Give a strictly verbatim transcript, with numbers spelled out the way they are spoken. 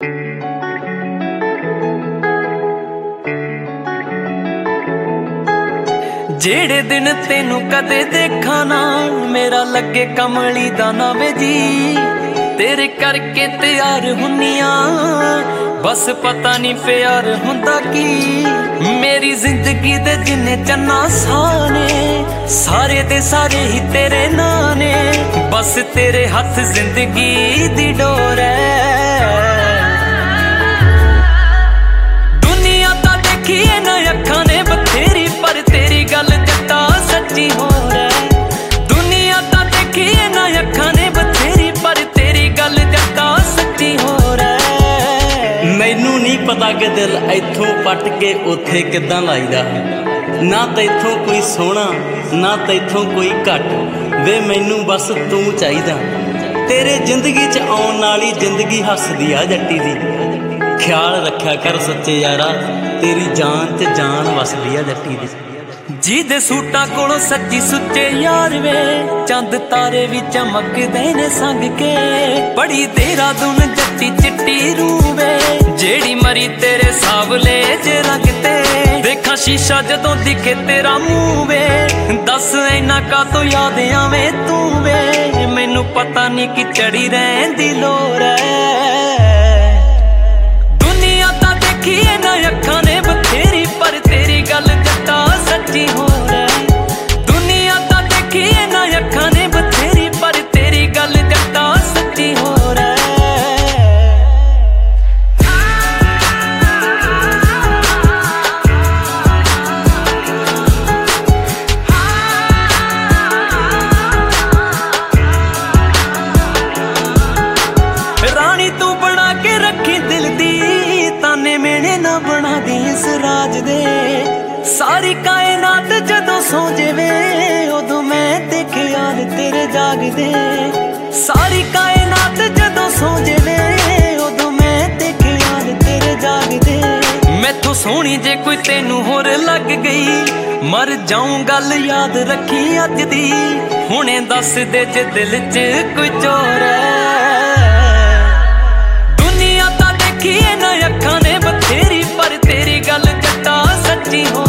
जेड़े दिन तेनू कदे देखा ना मेरा लगे कमली दा ना वे जी। तेरे करके तैयार हुन्निया बस पता नहीं प्यार हुंदा की। मेरी जिंदगी दे जिन्ने चन्ना साने सारे दे सारे ही तेरे नाने। बस तेरे हथ जिंदगी दी डोर है। दुनिया ता देखी ना अखां ने बथेरी पर तेरी गल जट्टा सच्ची हो रहा। दुनिया ता देखी ना अखां ने बथेरी पर तेरी गल जट्टा सच्ची हो रहा। मैनू नहीं पता कि दिल इथों पट के उथे किदां लाईदा। ना तो इथों कोई सोहना ना तो इथों कोई घट वे मैनू बस तू चाहिदा। तेरे जिंदगी च आउण वाली जिंदगी हसदी आ जट्टी दी। ख्याल रखा कर सच्चे यारा तेरी जान च जान वसदी आ जट्टी दी। जी दे सूटां कोलों सच्ची सुच्चे यार वे चंद तारे भी चमकदे ने संग के। बड़ी देहरादून जट्टी चिट्टी रूह वे जेड़ी मरी तेरे सावले च रंग ते। देखा शीशा जदों दिखे तेरा मुंह वे दस इना का तो याद आवे तू वे। मैनू पता नहीं कि चढ़ी रहिंदी लोर है। दुनिया ता देखी ना अखां ने बथेरी पर तेरी गल जट्टा सच्ची हो रहा। दुनिया ता देखी ना अखां ने बथेरी पर तेरी गल जट्टा सच्ची हो रहा। रानी तू बना के रखी दिल दी ताने मेने ना बना दी इस राज दे। सारी कायनात जदों सो जावे उदों मैं देखे यार तेरे जागदे। सारी कायनात जदों सो जावे उदों मैं देखे यार तेरे जागदे। मैथों सोहनी जे कोई तेनू होर लग गई मर जाऊं गल याद रखी अज दी। हुणे दस दे जे दिल च कोई चोर है। दुनिया ता देखी ना अखां ने बथेरी पर तेरी गल जट्टा सच्ची हो